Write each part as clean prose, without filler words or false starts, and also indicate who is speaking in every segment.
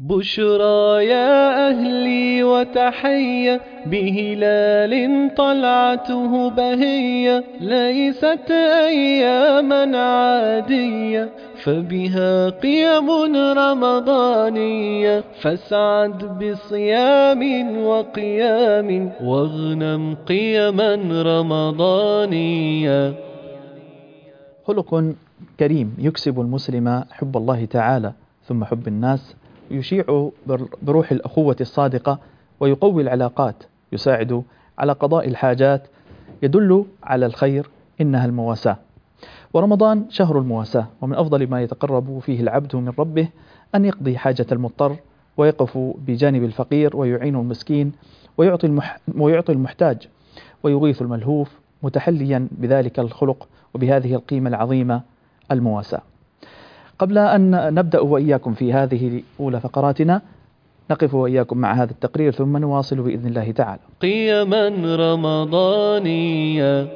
Speaker 1: بشرى يا أهلي وتحية بهلال طلعته بهية ليست أياما عادية فبها قيم رمضانية فاسعد بصيام وقيام واغنم قيما رمضانية.
Speaker 2: خلق كريم يكسب المسلم حب الله تعالى ثم حب الناس، يشيع بروح الأخوة الصادقة ويقوي العلاقات، يساعد على قضاء الحاجات، يدل على الخير، إنها المواساة. ورمضان شهر المواساة، ومن أفضل ما يتقرب فيه العبد من ربه أن يقضي حاجة المضطر ويقف بجانب الفقير ويعين المسكين ويعطي المحتاج ويغيث الملهوف، متحليا بذلك الخلق وبهذه القيمة العظيمة المواساة. قبل أن نبدأ وإياكم في هذه أولى فقراتنا، نقف وإياكم مع هذا التقرير ثم نواصل بإذن الله تعالى.
Speaker 1: قيما رمضانية.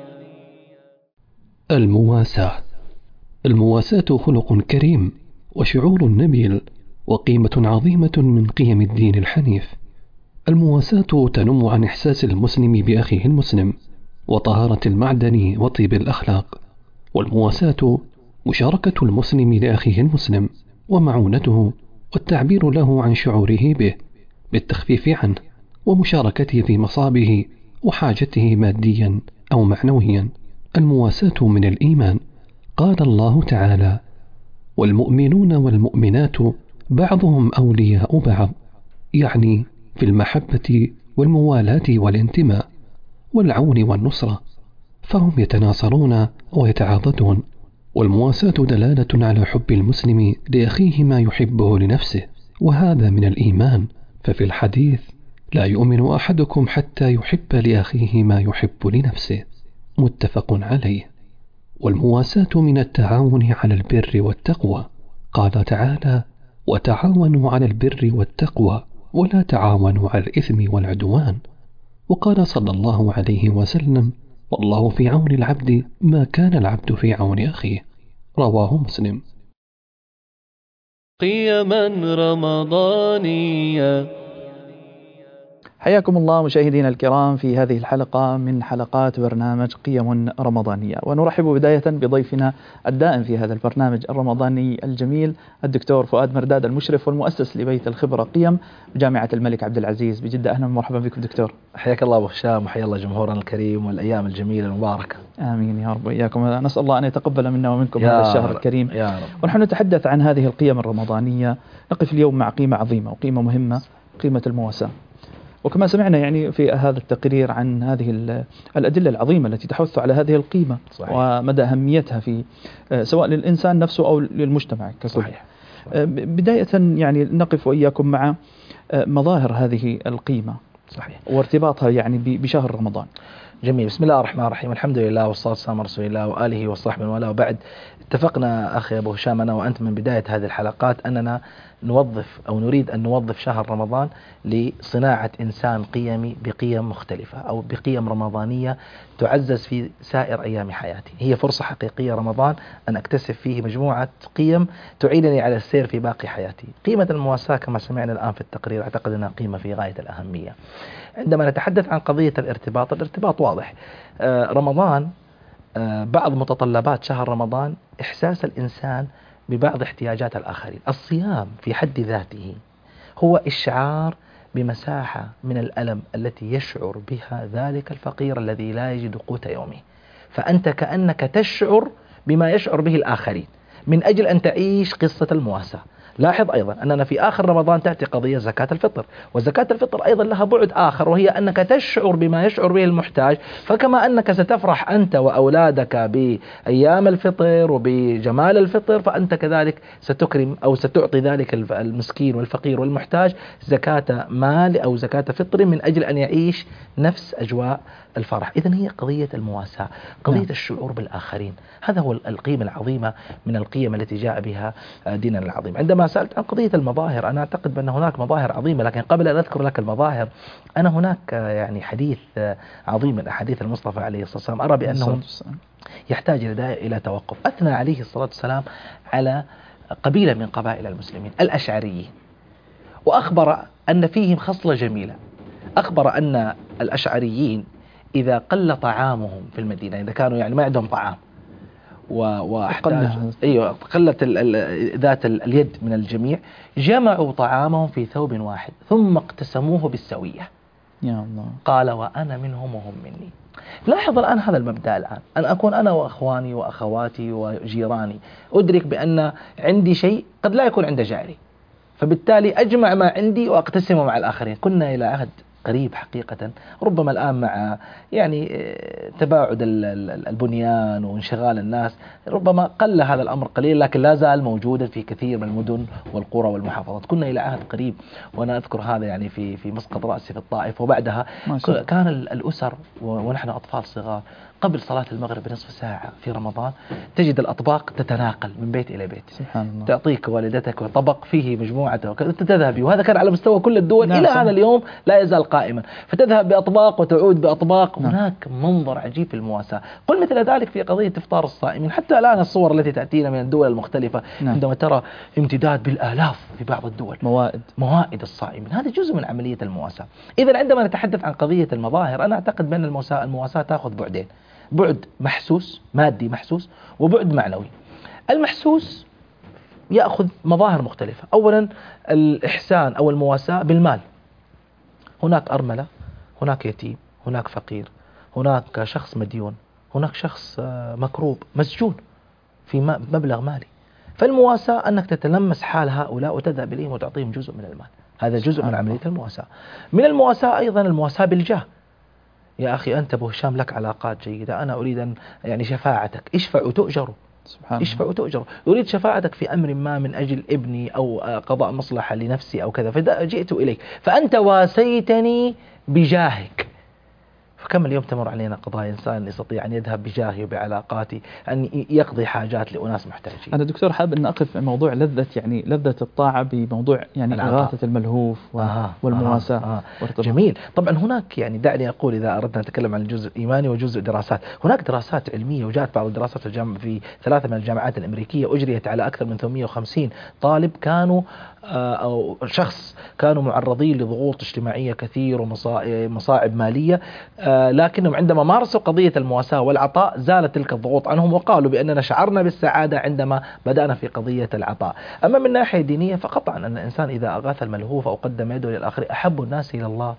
Speaker 3: المواساة خلق كريم وشعور نبيل وقيمة عظيمة من قيم الدين الحنيف. المواساة تنم عن إحساس المسلم بأخيه المسلم وطهارة المعدن وطيب الأخلاق، والمواساة مشاركة المسلم لأخيه المسلم ومعونته والتعبير له عن شعوره به بالتخفيف عنه ومشاركته في مصابه وحاجته ماديا أو معنويا. المواساة من الإيمان. قال الله تعالى: والمؤمنون والمؤمنات بعضهم أولياء بعض، يعني في المحبة والموالاة والانتماء والعون والنصرة، فهم يتناصرون ويتعاضدون. والمواساة دلالة على حب المسلم لأخيه ما يحبه لنفسه، وهذا من الإيمان. ففي الحديث: لا يؤمن أحدكم حتى يحب لأخيه ما يحب لنفسه، متفق عليه. والمواساة من التعاون على البر والتقوى. قال تعالى: وتعاونوا على البر والتقوى ولا تعاونوا على الإثم والعدوان. وقال صلى الله عليه وسلم: والله في عون العبد ما كان العبد في عون أخيه، رواه مسلم.
Speaker 1: قيما رمضانية.
Speaker 2: حياكم الله مشاهدينا الكرام في هذه الحلقة من حلقات برنامج قيم رمضانية، ونرحب بداية بضيفنا الدائم في هذا البرنامج الرمضاني الجميل الدكتور فؤاد مرداد، المشرف والمؤسس لبيت الخبرة قيم بجامعة الملك عبد العزيز بجدة. أهلا ومرحبا بكم دكتور.
Speaker 4: حياك الله أبو هشام، وحيا الله جمهورنا الكريم والأيام الجميلة المباركة.
Speaker 2: آمين يا رب وإياكم. نسأل الله أن يتقبل منا ومنكم هذا الشهر الكريم
Speaker 4: يا رب.
Speaker 2: ونحن نتحدث عن هذه القيم الرمضانية. نقف اليوم مع قيمة عظيمة وقيمة مهمة، قيمة المواساة. وكما سمعنا يعني في هذا التقرير عن هذه الأدلة العظيمة التي تحث على هذه القيمة. صحيح. ومدى أهميتها في سواء للإنسان نفسه أو للمجتمع ككل. صحيح. بداية يعني نقف وإياكم مع مظاهر هذه القيمة. صحيح. وارتباطها يعني بشهر رمضان.
Speaker 4: جميل. بسم الله الرحمن الرحيم، الحمد لله والصلاة والسلام على رسول الله وآله وصحبه وله، وبعد. اتفقنا أخي أبو هشام أنا وأنت من بداية هذه الحلقات أننا نوظف أو نريد أن نوظف شهر رمضان لصناعة إنسان قيمي بقيم مختلفة أو بقيم رمضانية تعزز في سائر أيام حياتي. هي فرصة حقيقية رمضان أن أكتسب فيه مجموعة قيم تعينني على السير في باقي حياتي. قيمة المواساة كما سمعنا الآن في التقرير أعتقد أنها قيمة في غاية الأهمية. عندما نتحدث عن قضية الارتباط واضح. رمضان بعض متطلبات شهر رمضان إحساس الإنسان ببعض احتياجات الآخرين. الصيام في حد ذاته هو إشعار بمساحة من الألم التي يشعر بها ذلك الفقير الذي لا يجد قوت يومه، فأنت كأنك تشعر بما يشعر به الآخرين من أجل أن تعيش قصة المواساة. لاحظ أيضا أننا في آخر رمضان تأتي قضية زكاة الفطر، وزكاة الفطر أيضا لها بعد آخر، وهي أنك تشعر بما يشعر به المحتاج. فكما أنك ستفرح أنت وأولادك بأيام الفطر وبجمال الفطر، فأنت كذلك ستكرم أو ستعطي ذلك المسكين والفقير والمحتاج زكاة مال أو زكاة فطر من أجل أن يعيش نفس أجواء الفرح. إذن هي قضية المواساة، قضية الشعور بالآخرين. هذا هو القيمة العظيمة من القيم التي جاء بها ديننا العظيم. عندما سألت عن قضية المظاهر، أنا أعتقد بأن هناك مظاهر عظيمة، لكن قبل أن أذكر لك المظاهر أنا هناك يعني حديث عظيم من أحاديث المصطفى عليه الصلاة والسلام أرى بأنه يحتاج إلى توقف. أثنى عليه الصلاة والسلام على قبيلة من قبائل المسلمين، الأشعريين. وأخبر أن فيهم خصلة جميلة. أخبر أن الأشعريين إذا قل طعامهم في المدينة، إذا كانوا يعني ما عندهم طعام واحتاج قلت ذات اليد من الجميع، جمعوا طعامهم في ثوب واحد ثم اقتسموه بالسوية.
Speaker 2: يا الله.
Speaker 4: قال وأنا منهم وهم مني. لاحظ الآن هذا المبدأ، الآن أن أكون أنا وأخواني وأخواتي وجيراني أدرك بأن عندي شيء قد لا يكون عند جاري، فبالتالي أجمع ما عندي وأقتسمه مع الآخرين. كنا إلى عهد قريب حقيقة، ربما الآن مع يعني تباعد البنيان وانشغال الناس ربما قل هذا الأمر قليل، لكن لا زال موجودا في كثير من المدن والقرى والمحافظات. كنا إلى عهد قريب، وأنا أذكر هذا يعني في مسقط رأسي في الطائف، وبعدها كان الأسر ونحن أطفال صغار قبل صلاة المغرب بنصف ساعة في رمضان تجد الأطباق تتناقل من بيت إلى بيت.
Speaker 2: سبحان الله.
Speaker 4: تعطيك والدتك طبق فيه مجموعة تذهبي، وهذا كان على مستوى كل الدول. إلى هذا اليوم لا يزال قائما، فتذهب بأطباق وتعود بأطباق. هناك منظر عجيب في المواساة. قل مثل ذلك في قضية إفطار الصائمين. حتى الآن الصور التي تأتينا من الدول المختلفة عندما ترى امتداد بالآلاف في بعض الدول موائد الصائمين، هذا جزء من عملية المواساة. إذا عندما نتحدث عن قضية المظاهر، أنا أعتقد بأن المواساة تأخذ بعدين: بعد محسوس مادي محسوس، وبعد معنوي. المحسوس يأخذ مظاهر مختلفة. أولا الإحسان أو المواساة بالمال، هناك أرملة، هناك يتيم، هناك فقير، هناك شخص مديون، هناك شخص مكروب مسجون في مبلغ مالي. فالمواساة أنك تتلمس حال هؤلاء وتذهب إليهم وتعطيهم جزء من المال، هذا جزء من عملية المواساة. من المواساة أيضا المواساة بالجاه. يا أخي أنت أبو هشام لك علاقات جيدة، أنا أريد أن يعني شفاعتك، اشفع وتؤجر. اشفع وتؤجر. يريد شفاعتك في أمر ما من أجل ابني أو قضاء مصلحة لنفسي أو كذا، فجئت إليك فأنت واسيتني بجاهك. فكم اليوم تمر علينا قضايا إنسان يستطيع أن يذهب بجاهي وبعلاقاتي أن يقضي حاجات لأناس محتاجين.
Speaker 2: أنا دكتور حاب أن أقف في موضوع لذة الطاعة بموضوع يعني إغاثة الملهوف والمواساة.
Speaker 4: جميل. طبعا هناك يعني دعني أقول إذا أردنا نتكلم عن الجزء الإيماني وجزء دراسات، هناك دراسات علمية وجاءت بعض الدراسات في 3 من الجامعات الأمريكية أجريت على أكثر من 850 طالب كانوا أو شخص كانوا معرضين لضغوط اجتماعية كثير ومصاعب مالية، لكنهم عندما مارسوا قضية المواساة والعطاء زالت تلك الضغوط عنهم، وقالوا بأننا شعرنا بالسعادة عندما بدأنا في قضية العطاء. أما من ناحية دينية فقطعا أن الإنسان إذا أغاث الملهوف أو قدم يده للآخر أحب الناس إلى الله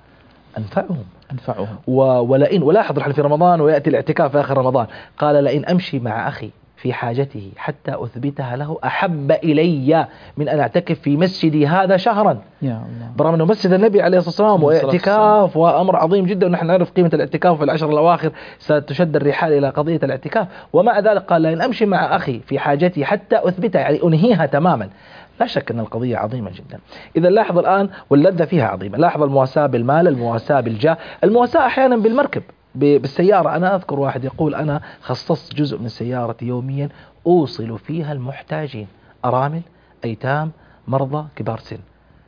Speaker 4: أنفعهم. ولئن ولاحظ نحن في رمضان ويأتي الاعتكاف في آخر رمضان، قال لئن أمشي مع أخي في حاجته حتى أثبتها له أحب إلي من أن أعتكف في مسجدي هذا شهرا.
Speaker 2: يا الله.
Speaker 4: برغم أنه مسجد النبي عليه الصلاة والسلام واعتكاف وأمر عظيم جدا، ونحن نعرف قيمة الاعتكاف في العشر الأواخر ستشد الرحال إلى قضية الاعتكاف، ومع ذلك قال لئن أمشي مع أخي في حاجتي حتى أثبتها، يعني أنهيها تماما. لا شك أن القضية عظيمة جدا. إذا لاحظ الآن واللذة فيها عظيمة. لاحظ المواساة بالمال، المواساة بالجاه، المواساة أحيانا بالمركب بالسيارة. أنا أذكر واحد يقول أنا خصصت جزء من سيارتي يوميا أوصل فيها المحتاجين، أرامل، أيتام، مرضى، كبار سن،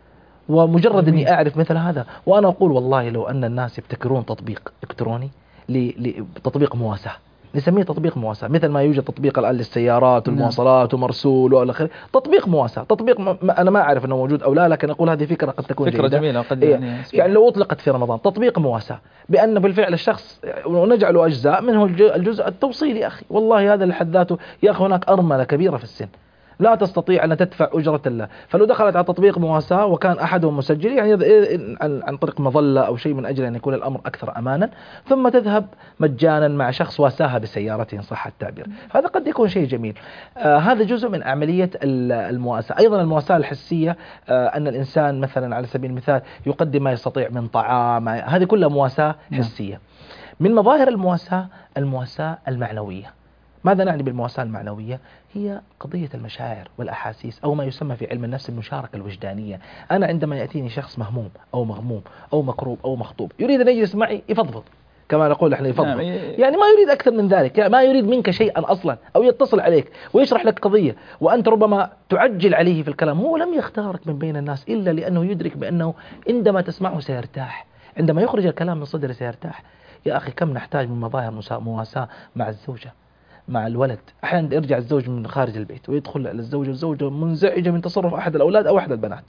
Speaker 4: ومجرد أني أعرف مثل هذا. وأنا أقول والله لو أن الناس يبتكرون تطبيق إلكتروني لتطبيق مواساة، نسميه تطبيق مواساة، مثل ما يوجد تطبيق الآن للسيارات والمواصلات ومرسول والى آخره، تطبيق مواساة، تطبيق أنا ما أعرف أنه موجود أو لا، لكن أقول هذه فكرة قد تكون
Speaker 2: فكرة جميلة قد
Speaker 4: يعني لو أطلقت في رمضان تطبيق مواساة، بأن بالفعل الشخص ونجعله أجزاء منه الجزء التوصيلي. أخي والله هذا لحد ذاته، يا أخي هناك أرملة كبيرة في السن لا تستطيع أن تدفع أجرة الله، فلو دخلت على تطبيق مواساة وكان أحدهم مسجل يعني عن طريق مظلة أو شيء من أجل أن يكون الأمر أكثر أمانا، ثم تذهب مجانا مع شخص واساها بسيارته إن صح التعبير، هذا قد يكون شيء جميل. هذا جزء من عملية المواساة. أيضا المواساة الحسية، أن الإنسان مثلا على سبيل المثال يقدم ما يستطيع من طعام، هذه كلها مواساة حسية. من مظاهر المواساة المعنوية. ماذا نعني بالمواساة المعنوية؟ هي قضية المشاعر والأحاسيس، أو ما يسمى في علم النفس المشاركة الوجدانية. أنا عندما يأتيني شخص مهموم أو مغموم أو مكروب أو مخطوب يريد أن يجلس معي يفضفض، كما نقول احنا يفضفض، يعني ما يريد أكثر من ذلك، يعني ما يريد منك شيئا أصلا، أو يتصل عليك ويشرح لك قضية وأنت ربما تعجل عليه في الكلام. هو لم يختارك من بين الناس إلا لأنه يدرك بأنه عندما تسمعه سيرتاح، عندما يخرج الكلام من صدره سيرتاح. يا أخي كم نحتاج من مظاهر مواساة مع الزوجة، مع الولد. أحيانا يرجع الزوج من خارج البيت ويدخل على الزوجة، الزوجة منزعجة من تصرف أحد الأولاد أو أحد البنات،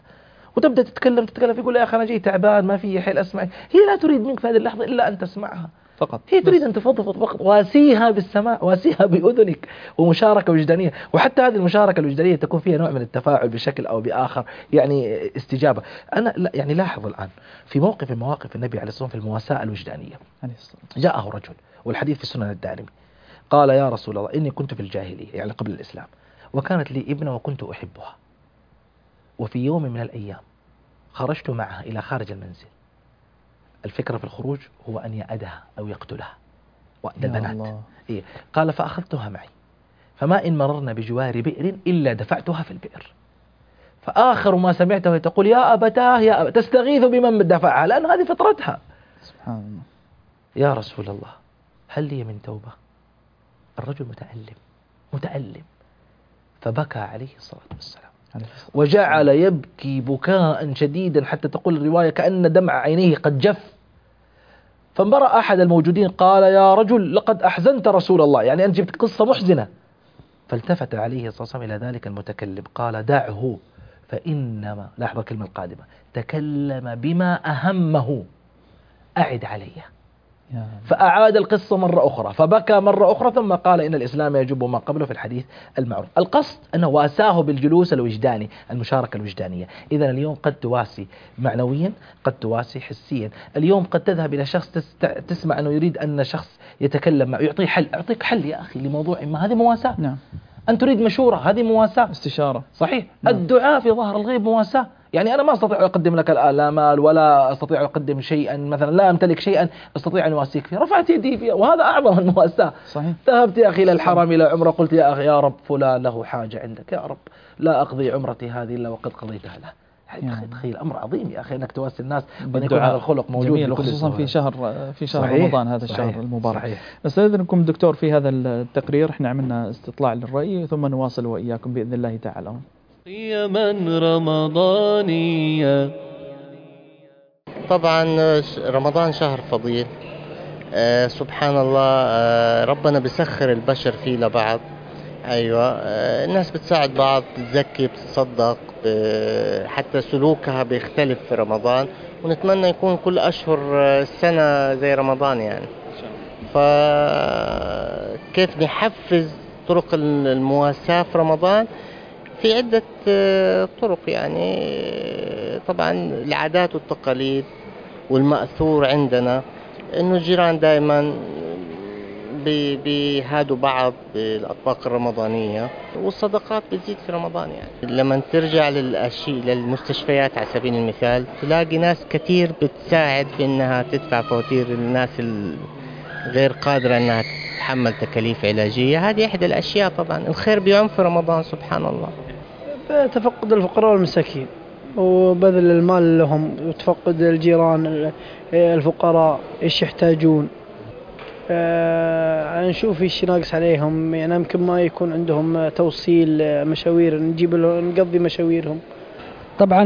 Speaker 4: وتبدأ تتكلم يقول يا أخي أنا جاي تعبان ما في حيل أسمعك. هي لا تريد منك في هذه اللحظة إلا أن تسمعها
Speaker 2: فقط.
Speaker 4: هي تريد أن تفضفض فقط، واسيها بالسماع، واسيها بأذنك، ومشاركة وجدانية. وحتى هذه المشاركة الوجدانية تكون فيها نوع من التفاعل بشكل أو بآخر، يعني استجابة. أنا يعني لاحظ الآن في موقف من مواقف النبي عليه الصلاة والسلام في المواساة الوجدانية، جاءه رجل والحديث في سنن الدارمي قال يا رسول الله إني كنت في الجاهلية يعني قبل الإسلام، وكانت لي ابنة وكنت أحبها، وفي يوم من الأيام خرجت معها إلى خارج المنزل. الفكرة في الخروج هو أن يأدها أو يقتلها، وأد البنات. إيه؟ قال فأخذتها معي، فما إن مررنا بجوار بئر إلا دفعتها في البئر. فآخر ما سمعته تقول يا أبتاه يا أبتاه، تستغيث بمن دفعها لأن هذه فطرتها.
Speaker 2: سبحان الله.
Speaker 4: يا رسول الله هل لي من توبة؟ الرجل متألم فبكى عليه الصلاة والسلام، وجعل يبكي بكاء شديدا حتى تقول الرواية كأن دمع عينيه قد جف. فانبرأ أحد الموجودين قال يا رجل لقد أحزنت رسول الله، يعني أنت جبت قصة محزنة. فالتفت عليه الصلاة والسلام إلى ذلك المتكلم قال دعه، فإنما لاحظ الكلمة القادمة تكلم بما أهمه، أعد عليه. فأعاد القصة مرة أخرى، فبكى مرة أخرى، ثم قال إن الإسلام يجب ما قبله في الحديث المعروف. القصد أنه واساه بالجلوس الوجداني، المشاركة الوجدانية. إذن اليوم قد تواسي معنويا، قد تواسي حسيا. اليوم قد تذهب إلى شخص تسمع أنه يريد أن شخص يتكلم معه، يعطيه حل، أعطيك حل يا أخي لموضوع ما، هذه مواساة.
Speaker 2: نعم.
Speaker 4: أن تريد مشورة، هذه مواساة،
Speaker 2: استشارة.
Speaker 4: صحيح. نعم. الدعاء في ظهر الغيب مواساة. يعني أنا ما أستطيع أن أقدم لك الآن مال، ولا أستطيع أن أقدم شيئا، مثلا لا أمتلك شيئا أستطيع أن أواسيك فيه، رفعت يدي فيه، وهذا أعظم المواساة.
Speaker 2: صحيح.
Speaker 4: ذهبت يا أخي إلى الحرم إلى عمرة، قلت يا أخي يا رب فلان له حاجة عندك، يا رب لا أقضي عمرتي هذه إلا وقد قضيتها له. تخيل أمر عظيم يا أخي أنك تواسي الناس، وأن يكون هذا الخلق موجود
Speaker 2: خصوصا في شهر رمضان، هذا الشهر المبارك.
Speaker 4: صحيح.
Speaker 2: نستأذنكم دكتور في هذا التقرير، احنا عملنا استطلاع للرأي ثم نواصل وإياكم بإذن الله تعالى.
Speaker 1: قيما رمضانية.
Speaker 5: طبعا رمضان شهر فضيل، سبحان الله، ربنا بيسخر البشر فيه لبعض. أيوة، الناس بتساعد بعض، بتزكي، بتصدق، حتى سلوكها بيختلف في رمضان، ونتمنى يكون كل أشهر السنة زي رمضان يعني. فكيف نحفز طرق المواساة في رمضان؟ في عدة طرق يعني. طبعا العادات والتقاليد والمأثور عندنا إنه الجيران دائما بيهادوا بعض بالأطباق الرمضانية، والصدقات بتزيد في رمضان يعني. لما ترجع للمستشفيات على سبيل المثال، تلاقي ناس كتير بتساعد بأنها تدفع فواتير الناس الغير قادرة أنها تتحمل تكاليف علاجية. هذه إحدى الأشياء. طبعا الخير بيعم في رمضان سبحان الله.
Speaker 6: تفقد الفقراء والمساكين وبذل المال لهم، وتفقد الجيران الفقراء إيش يحتاجون، نشوف إيش ناقص عليهم، يعني يمكن ما يكون عندهم توصيل مشاوير، نقضي مشاويرهم.
Speaker 7: طبعا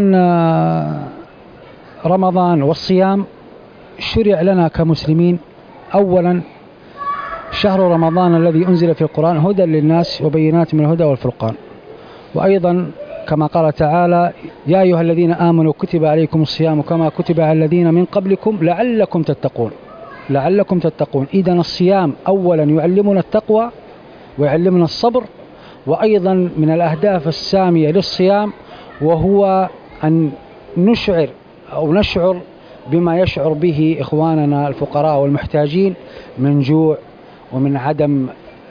Speaker 7: رمضان والصيام شرع لنا كمسلمين. أولا شهر رمضان الذي أنزل في القرآن هدى للناس وبينات من الهدى والفرقان. وأيضا كما قال تعالى يا أيها الذين آمنوا كتب عليكم الصيام كما كتب على الذين من قبلكم لعلكم تتقون. إذن الصيام أولا يعلمنا التقوى ويعلمنا الصبر. وأيضا من الأهداف السامية للصيام وهو أن نشعر بما يشعر به إخواننا الفقراء والمحتاجين من جوع ومن عدم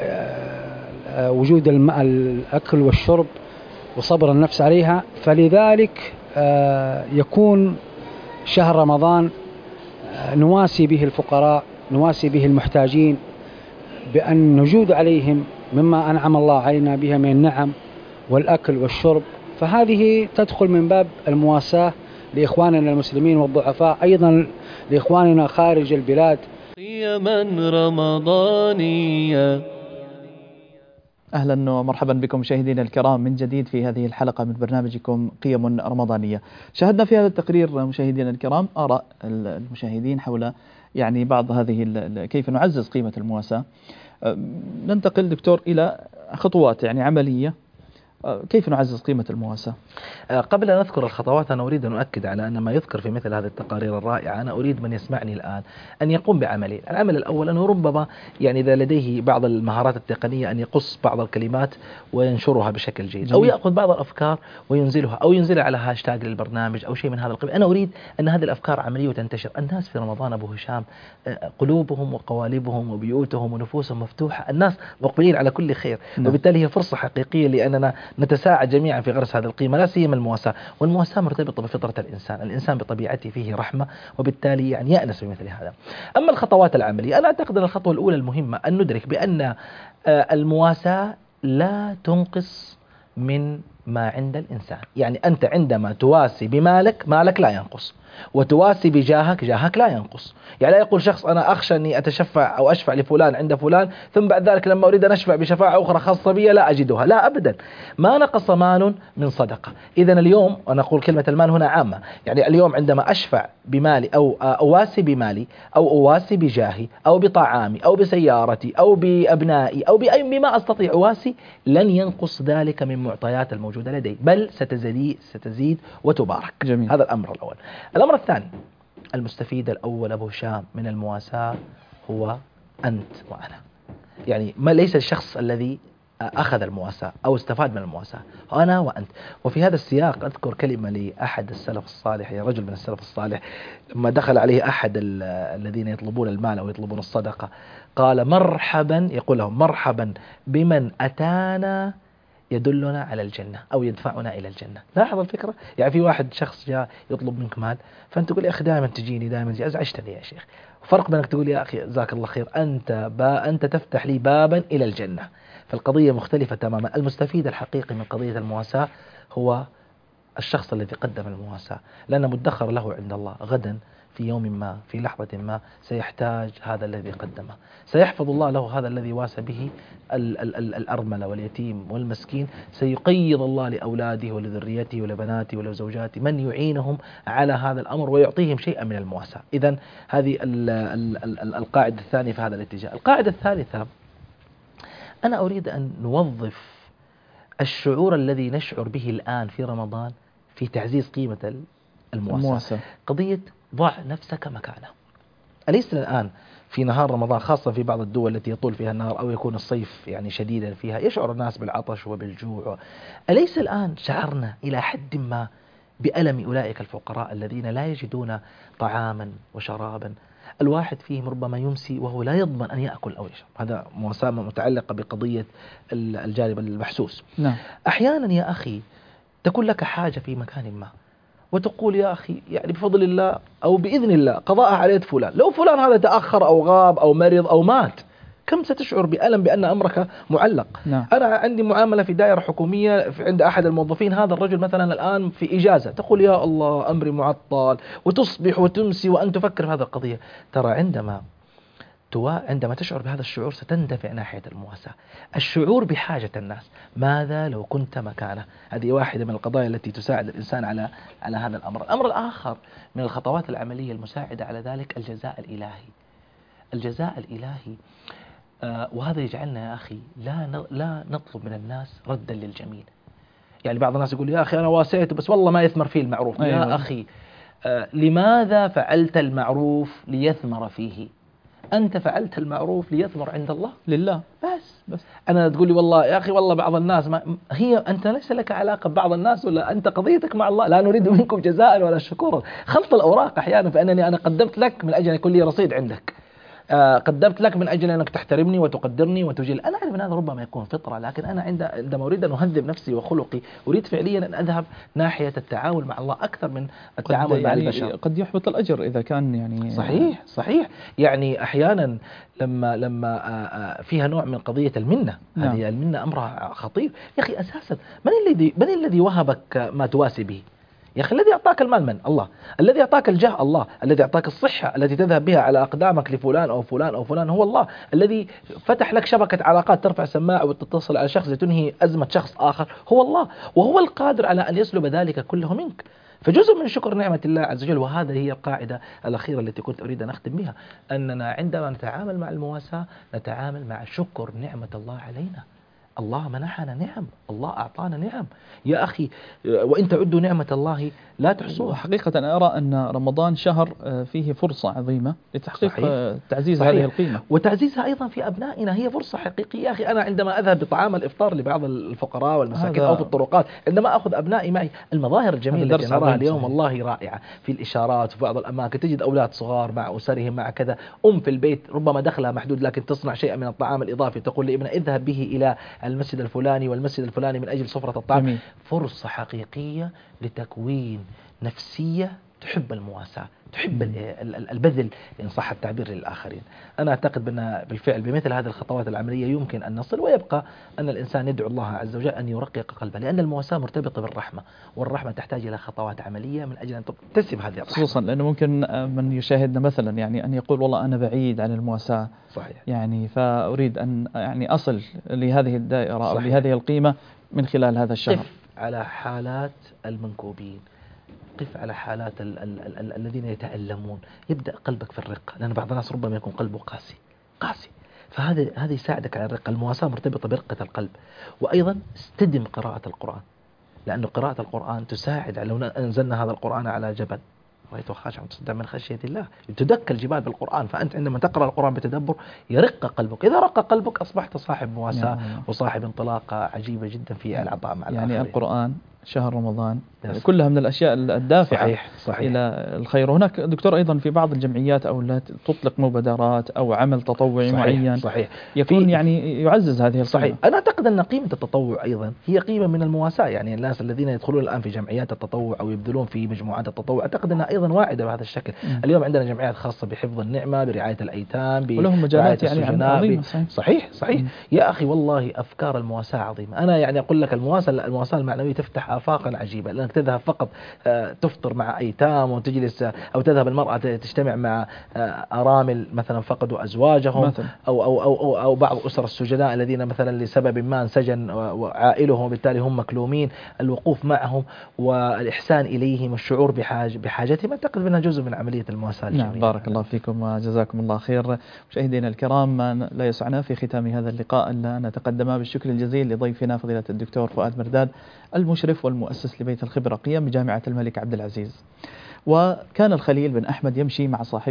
Speaker 7: وجود الأكل والشرب وصبر النفس عليها. فلذلك يكون شهر رمضان نواسي به الفقراء، نواسي به المحتاجين، بأن نجود عليهم مما أنعم الله علينا بها من النعم والأكل والشرب. فهذه تدخل من باب المواساة لإخواننا المسلمين والضعفاء، أيضا لإخواننا خارج البلاد.
Speaker 1: قيما رمضانية.
Speaker 2: أهلا ومرحبا بكم مشاهدينا الكرام من جديد في هذه الحلقة من برنامجكم قيم رمضانية. شاهدنا في هذا التقرير مشاهدينا الكرام آراء المشاهدين حول يعني بعض هذه كيف نعزز قيمة المواساة. ننتقل دكتور إلى خطوات يعني عملية كيف نعزز قيمة المواساة؟
Speaker 4: قبل أن أذكر الخطوات أنا أريد أن أؤكد على أن ما يذكر في مثل هذه التقارير الرائعة، أنا أريد من يسمعني الآن أن يقوم بعملين. العمل الأول أنه ربما يعني إذا لديه بعض المهارات التقنية أن يقص بعض الكلمات وينشرها بشكل جيد، أو يأخذ بعض الأفكار وينزلها أو ينزلها على هاشتاج للبرنامج أو شيء من هذا القبيل. أنا أريد أن هذه الأفكار عملية وتنتشر. الناس في رمضان أبو هشام قلوبهم وقوالبهم وبيوتهم ونفوسهم مفتوحة، الناس مقبلين على كل خير، وبالتالي هي فرصة حقيقية لأننا نتساعد جميعا في غرس هذه القيمة، لا سيما المواساة. والمواساة مرتبطة بفطرة الإنسان بطبيعته فيه رحمة، وبالتالي يعني يأنس بمثل هذا. أما الخطوات العملية، أنا أعتقد أن الخطوة الأولى المهمة أن ندرك بأن المواساة لا تنقص من ما عند الإنسان. يعني أنت عندما تواسي بمالك، مالك لا ينقص، وتواسي بجاهك، جاهك لا ينقص. يعني لا يقول شخص أنا أخشى أني أتشفع أو أشفع لفلان عند فلان، ثم بعد ذلك لما أريد أن أشفع بشفاعة أخرى خاصة بي لا أجدها. لا أبدا، ما نقص مال من صدقة. إذن اليوم، وأنا أقول كلمة المال هنا عامة، يعني اليوم عندما أشفع بمالي أو أواسي بمالي أو أواسي بجاهي أو بطعامي أو بسيارتي أو بأبنائي أو بما أستطيع أواسي، لن ينقص ذلك من معطيات الموجودة لدي، بل ستزيد وتبارك.
Speaker 2: جميل.
Speaker 4: هذا الأمر الأول. الأمر الثاني، المستفيد الأول أبو هشام من المواساة هو أنت وأنا. يعني ما ليس الشخص الذي أخذ المواساة أو استفاد من المواساة، أنا وأنت. وفي هذا السياق أذكر كلمة لأحد السلف الصالح، يا رجل من السلف الصالح، لما دخل عليه أحد الذين يطلبون المال أو يطلبون الصدقة، قال مرحبا، يقول لهم مرحبا بمن أتانا يدلنا على الجنة أو يدفعنا إلى الجنة. لاحظ الفكرة. يعني في واحد شخص جاء يطلب منك مال، فأنت تقول يا أخي دائما تجيني، دائما تجي، أزعجتني يا شيخ. فرق بينك تقول يا أخي جزاك الله خير، أنت تفتح لي بابا إلى الجنة. فالقضية مختلفة تماما. المستفيد الحقيقي من قضية المواساة هو الشخص الذي قدم المواساة، لأنه مدخر له عند الله غدا في يوم ما، في لحظة ما، سيحتاج هذا الذي قدمه. سيحفظ الله له هذا الذي واسى به الأرملة واليتيم والمسكين. سيقيض الله لأولاده ولذريته ولبناته ولزوجاته من يعينهم على هذا الأمر ويعطيهم شيئا من المواساة. إذن هذه القاعدة الثانية في هذا الاتجاه. القاعدة الثالثة، أنا أريد أن نوظف الشعور الذي نشعر به الآن في رمضان في تعزيز قيمة المواساة. قضية ضع نفسك مكانه. أليس الآن في نهار رمضان، خاصة في بعض الدول التي يطول فيها النهار أو يكون الصيف يعني شديدا فيها، يشعر الناس بالعطش وبالجوع. أليس الآن شعرنا إلى حد ما بألم أولئك الفقراء الذين لا يجدون طعاما وشرابا؟ الواحد فيهم ربما يمسي وهو لا يضمن أن يأكل أو يشرب. هذا مواساة متعلقة بقضية الجانب المحسوس.
Speaker 2: نعم.
Speaker 4: أحيانا يا أخي تكون لك حاجة في مكان ما، وتقول يا أخي يعني بفضل الله أو بإذن الله قضاءها على يد فلان، لو فلان هذا تأخر أو غاب أو مرض أو مات، كم ستشعر بألم بأن أمرك معلق.
Speaker 2: نعم.
Speaker 4: أنا عندي معاملة في دائرة حكومية عند أحد الموظفين، هذا الرجل مثلا الآن في إجازة، تقول يا الله أمري معطل، وتصبح وتمسي وأن تفكر في هذه القضية. ترى عندما تشعر بهذا الشعور ستندفع ناحية المواساة. الشعور بحاجة الناس، ماذا لو كنت مكانه؟ هذه واحدة من القضايا التي تساعد الإنسان على هذا الأمر. الأمر الآخر من الخطوات العملية المساعدة على ذلك الجزاء الإلهي. الجزاء الإلهي، وهذا يجعلنا يا أخي لا نطلب من الناس ردا للجميل. يعني بعض الناس يقول يا أخي أنا واسيت بس والله ما يثمر فيه المعروف. يا أخي لماذا فعلت المعروف ليثمر فيه؟ أنت فعلت المعروف ليثمر عند الله
Speaker 2: لله
Speaker 4: بس. أنا تقول لي والله يا أخي والله بعض الناس أنت ليس لك علاقة ببعض الناس، ولا أنت قضيتك مع الله. لا نريد منكم جزاء ولا شكورا. خلط الأوراق أحيانا، فأنني أنا قدمت لك من أجل أن يكون لي رصيد عندك، قدمت لك من أجل أنك تحترمني وتقدرني وتجل. أنا أعرف أن هذا ربما يكون فطرة، لكن أنا عندما أريد أن أهذب نفسي وخلقي، أريد فعليا أن أذهب ناحية التعامل مع الله أكثر من التعامل مع البشر.
Speaker 2: قد يحبط الأجر إذا كان يعني
Speaker 4: صحيح. يعني أحيانا لما فيها نوع من قضية المنة.
Speaker 2: نعم.
Speaker 4: هذه المنة أمرها خطير يا أخي. أساسا من الذي وهبك ما تواسي به؟ يا أخي الذي أعطاك المال من؟ الله. الذي أعطاك الجاه الله. الذي أعطاك الصحة التي تذهب بها على أقدامك لفلان أو فلان أو فلان هو الله. الذي فتح لك شبكة علاقات ترفع سماعة وتتصل على شخص لتنهي أزمة شخص آخر هو الله، وهو القادر على أن يسلب ذلك كله منك. فجزء من شكر نعمة الله عز وجل، وهذا هي القاعدة الأخيرة التي كنت أريد أن أختم بها، أننا عندما نتعامل مع المواساة نتعامل مع شكر نعمة الله علينا. الله منحنا نعم، الله أعطانا نعم يا أخي، وإن تعدوا نعمة الله لا تحصوها.
Speaker 2: حقيقة أرى أن رمضان شهر فيه فرصة عظيمة لتحقيق تعزيز
Speaker 4: صحيح.
Speaker 2: هذه القيمة
Speaker 4: وتعزيزها أيضا في أبنائنا، هي فرصة حقيقية يا أخي. أنا عندما أذهب بطعام الإفطار لبعض الفقراء والمساكين أو في الطرقات، عندما أخذ أبنائي معي، المظاهر الجميلة التي نراها اليوم والله رائعة في الإشارات. في بعض الأماكن تجد أولاد صغار مع أسرهم مع كذا، في البيت ربما دخلها محدود لكن تصنع شيئا من الطعام الإضافي، تقول لابنها اذهب به إلى المسجد الفلاني والمسجد الفلاني من أجل سفرة الطعام.
Speaker 2: جميل.
Speaker 4: فرصة حقيقية لتكوين نفسية تحب المواساة، تحب البذل إن صح التعبير للآخرين. أنا أعتقد بأن بالفعل بمثل هذه الخطوات العملية يمكن أن نصل، ويبقى أن الإنسان يدعو الله عز وجل أن يرقق قلبه، لأن المواساة مرتبطة بالرحمة، والرحمة تحتاج إلى خطوات عملية من أجل أن تكتسب هذه الرحمة.
Speaker 2: خصوصا لأنه ممكن من يشاهدنا مثلا يعني أن يقول والله أنا بعيد عن المواساة،
Speaker 4: صحيح.
Speaker 2: يعني فأريد أن يعني أصل لهذه الدائرة أو
Speaker 4: صحيح.
Speaker 2: لهذه القيمة من خلال هذا الشهر.
Speaker 4: قف على حالات المنكوبين، قف على حالات الذين يتألمون، يبدأ قلبك في الرقة، لأن بعض الناس ربما يكون قلبه قاسي، فهذا يساعدك على الرقة. المواساة مرتبطة برقة القلب. وأيضا استدم قراءة القرآن، لأن قراءة القرآن تساعد. لو أنزلنا هذا القرآن على جبل رأيته خاشعا متصدعا من خشية الله، تدك الجبال بالقرآن. فأنت عندما تقرأ القرآن بتدبر يرق قلبك، إذا رق قلبك أصبحت صاحب مواساة وصاحب انطلاقة عجيبة جدا في العطاء مع الآخرين.
Speaker 2: يعني القرآن، شهر رمضان، كلها من الأشياء الدافعة
Speaker 4: صحيح.
Speaker 2: إلى الخير. هناك دكتور أيضا في بعض الجمعيات أو لا تطلق مبادرات أو عمل تطوعي معين يكون يعني يعزز هذه القيمة.
Speaker 4: صحيح. أنا أعتقد أن قيمة التطوع أيضا هي قيمة من المواساة. يعني الناس الذين يدخلون الآن في جمعيات التطوع أو يبذلون في مجموعات التطوع، أعتقد أنها أيضا واعدة بهذا الشكل. اليوم عندنا جمعيات خاصة بحفظ النعمة، برعاية الأيتام،
Speaker 2: ولهم مجالات يعني عظيمة.
Speaker 4: صحيح. يا أخي والله أفكار المواساة عظيمة. أنا يعني أقول لك المواساة المعنوية تفتح آفاقا عجيبة، لأنك تذهب فقط تفطر مع أيتام، وتجلس أو تذهب المرأة تجتمع مع أرامل مثلا فقدوا أزواجهم مثلا. أو بعض أسر السجناء الذين مثلا لسبب ما انسجن وعائلهم وبالتالي هم مكلومين، الوقوف معهم والإحسان إليهم والشعور بحاجتهم، أعتقد أنها جزء من عملية المواساة.
Speaker 2: نعم، بارك الله فيكم وجزاكم الله خير. مشاهدينا الكرام، لا يسعنا في ختام هذا اللقاء إلا أن نتقدم بالشكر الجزيل لضيفنا فضيلة الدكتور فؤاد مرداد، المشرف والمؤسس لبيت الخبرة قيم بجامعة الملك عبد العزيز. وكان الخليل بن أحمد يمشي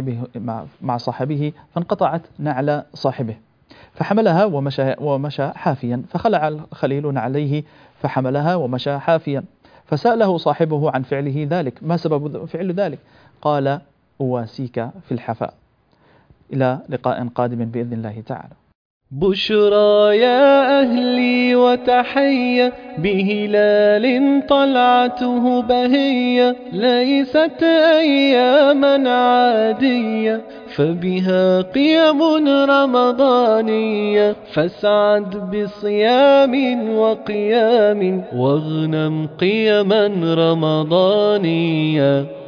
Speaker 2: مع صاحبه فانقطعت نعل صاحبه فحملها ومشى حافيا، فخلع الخليل نعليه فحملها ومشى حافيا، فسأله صاحبه عن فعله ذلك، ما سبب فعل ذلك؟ قال: أواسيك في الحفاء. إلى لقاء قادم بإذن الله تعالى.
Speaker 1: بشرى يا أهلي وتحية بهلال طلعته بهية، ليست أياما عادية فبها قيم رمضانية، فاسعد بصيام وقيام واغنم قيما رمضانية.